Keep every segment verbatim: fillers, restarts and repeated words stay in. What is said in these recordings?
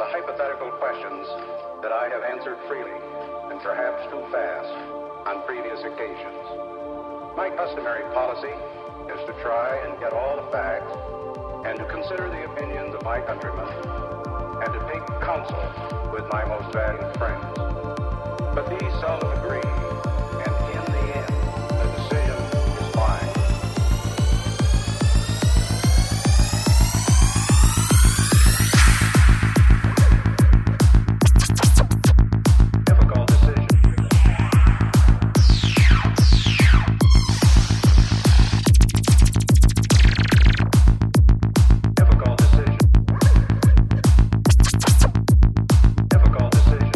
the hypothetical questions that I have answered freely, and perhaps too fast, on previous occasions. My customary policy is to try and get all the facts, and to consider the opinions of my countrymen, and to take counsel with my most valued friends. But these seldom agree, and in the end, the decision is mine. Difficult decision. Difficult decision. Difficult decision.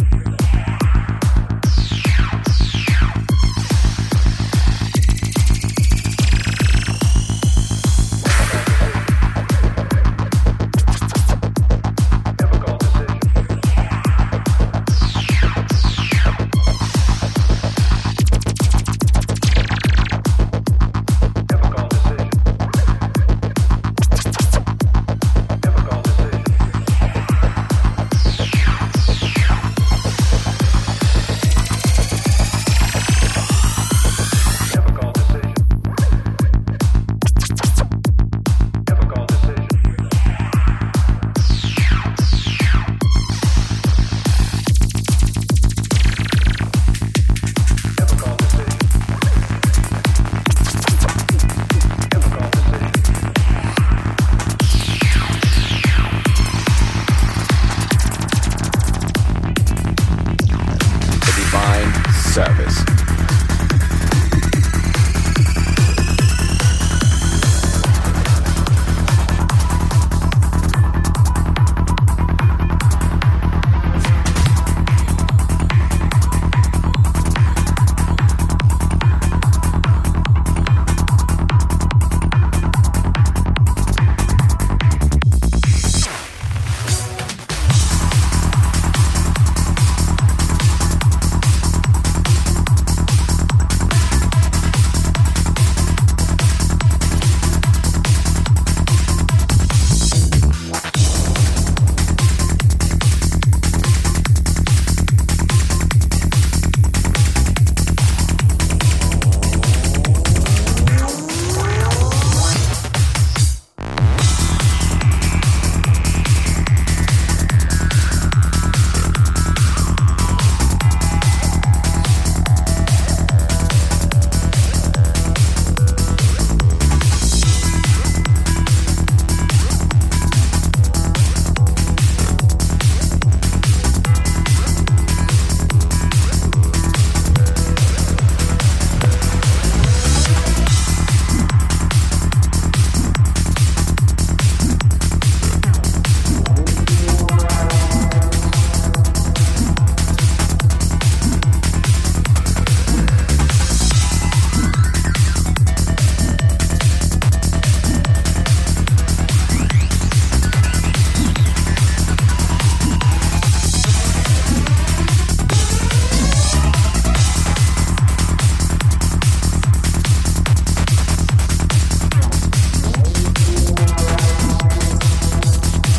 Difficult decision. Difficult decision. Difficult decision. Difficult decision. Difficult decision. Difficult decision. Difficult decision. The Divine Service.